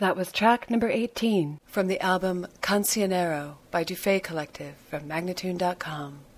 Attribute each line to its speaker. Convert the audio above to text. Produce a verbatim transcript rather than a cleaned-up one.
Speaker 1: That was track number eighteen
Speaker 2: from the album Cancionero by Dufay Collective from Magnatune dot com.